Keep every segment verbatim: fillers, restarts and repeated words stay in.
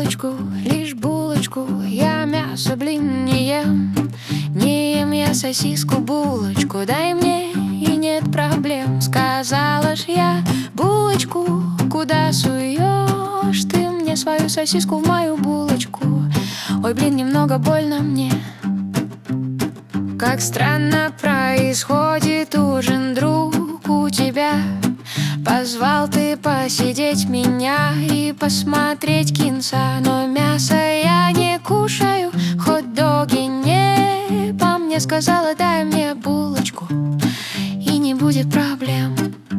булочку, лишь булочку. Я мясо, блин, не ем. Не ем я сосиску, булочку. Дай мне, и нет проблем. Сказала ж я: булочку, куда суешь ты мне свою сосиску в мою булочку? Ой, блин, немного больно мне. Как странно происходит ужин, друг, у тебя. Позвал ты посидеть меня и посмотреть кинца. Но мясо я не кушаю, хот-доги не. По мне сказала: дай мне булочку, и не будет проблем.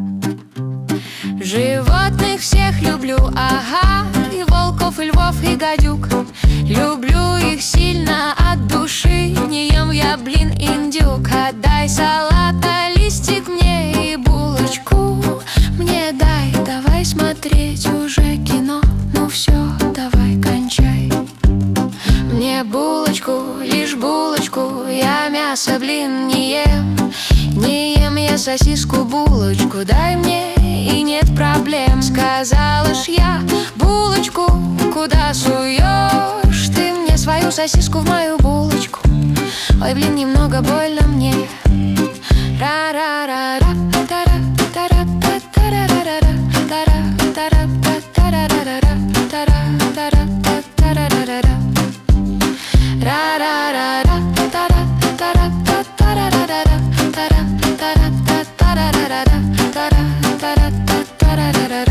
Животных всех люблю, ага, и волков, и львов, и гадюк. Люблю их сильно от души. Не ем я, блин, индюк. Отдай салата листик мне и булочку мне дай. Давай смотреть уже кино. Ну все, давай кончай. Мне булочку, лишь булочку. Я мясо, блин, не ем. Не ем я сосиску, булочку. Дай мне, и нет проблем. Сказала ж я: булочку, куда суешь ты мне свою сосиску в мою булочку? Ой, блин, немного больно мне. Ра-ра-ра-ра, тара-тара-та-тара-ра-ра, тара-тара-та-тара-ра-ра, тара-тара-та-тара-ра-ра, ра-ра-ра-ра, тара-тара-та-тара-ра-ра, тара-тара-та-тара-ра-ра, тара-тара-та-тара-ра-ра.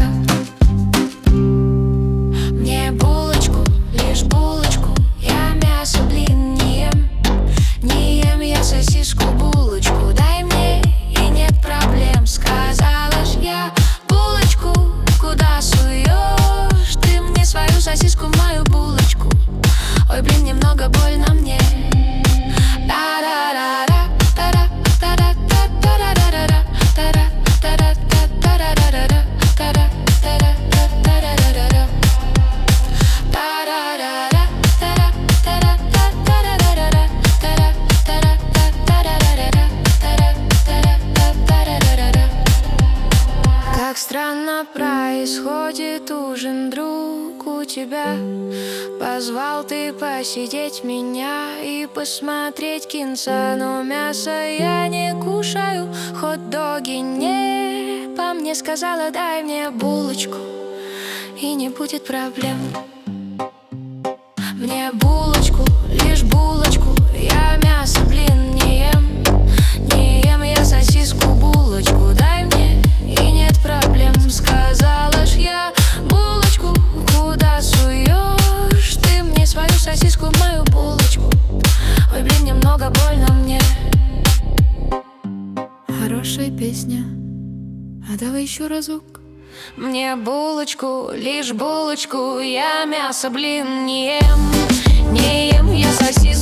Мне булочку, лишь булочку. Я мясо, блин, не ем. Не ем я сосиску, булочку. Дай мне, и нет проблем. Сказала ж я: булочку, куда суешь ты мне свою сосиску в мою булочку? Ой, блин, немного больно мне. Та-ра-ра-ра, тара-тара-та-тара-ра-ра, тара-тара-та-тара-ра-ра, тара-тара-та-тара-ра-ра, та-ра-ра-ра, тара-тара-та-тара-ра-ра, тара-тара-та-тара-ра-ра, тара-тара-та-тара-ра-ра. Как странно происходит ужин, друг, у тебя. Позвал ты посидеть меня и посмотреть кинца. Но мясо я не кушаю, хот-доги не. По мне сказала: дай мне булочку, и не будет проблем. Мне булочку, лишь булочку. Я мясо, блин, не ем. Не ем я сосиску, булочку. Дай мне, и нет проблем. Сказала ж я: булочку, куда суешь ты мне свою сосиску в мою булочку? Ой, блин, немного больно мне. Хорошая песня, а давай еще разок. Мне булочку, лишь булочку. Я мясо, блин, не ем. Не ем я сосиску.